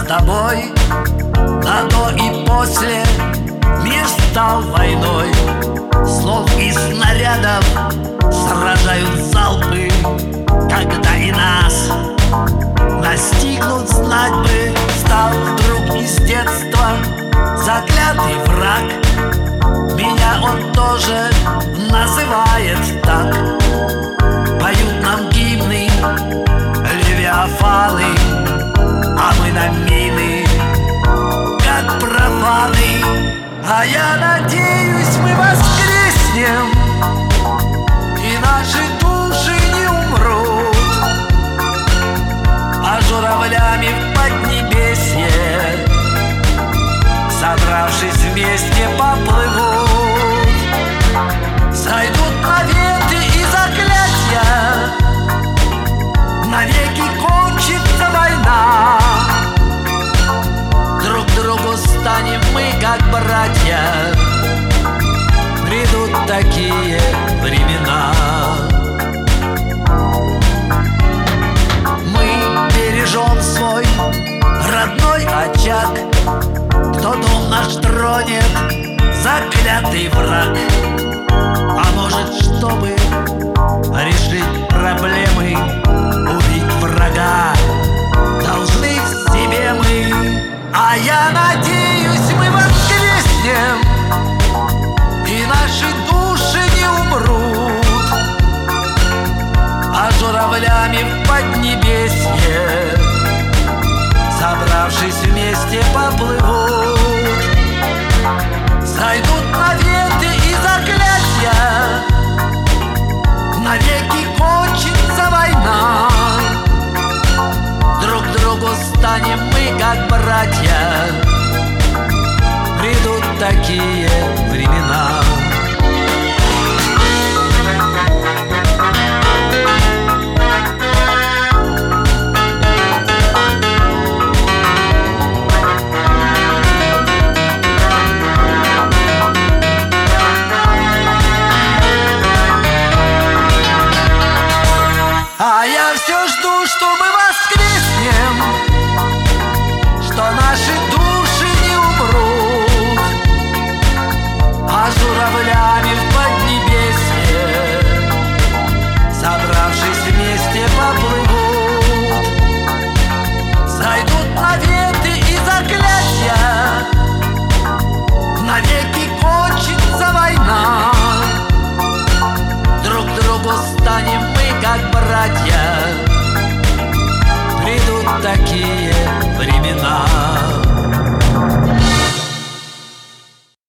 тобой на до и после. Мир стал войной, слов и снарядов сражают залпы. Когда и нас настигнут, знать бы, стал вдруг из детства заклятый враг. Меня он тоже называет так. Поют нам гимны левиафаны, а мы на мины, как профаны. А я надеюсь, мы воскреснем, и наши души не умрут, а журавлями в поднебесье, собравшись вместе, поплывут. Сойдут наветы и заклятия, навеки кончится война. Друг другу станем мы, как братья, придут такие времена. Мы бережем свой родной очаг. Кто дом наш тронет, заклятый враг. А может, чтобы решить проблемы, убить врага должны в себе мы. А я надеюсь, мы воскреснем, и наши души не умрут, а журавлями в поднебесье, собравшись вместе, поплывут. Сойдут наветы и заклятия, навеки кончится война. Друг другу станем мы, как братья, придут такие времена.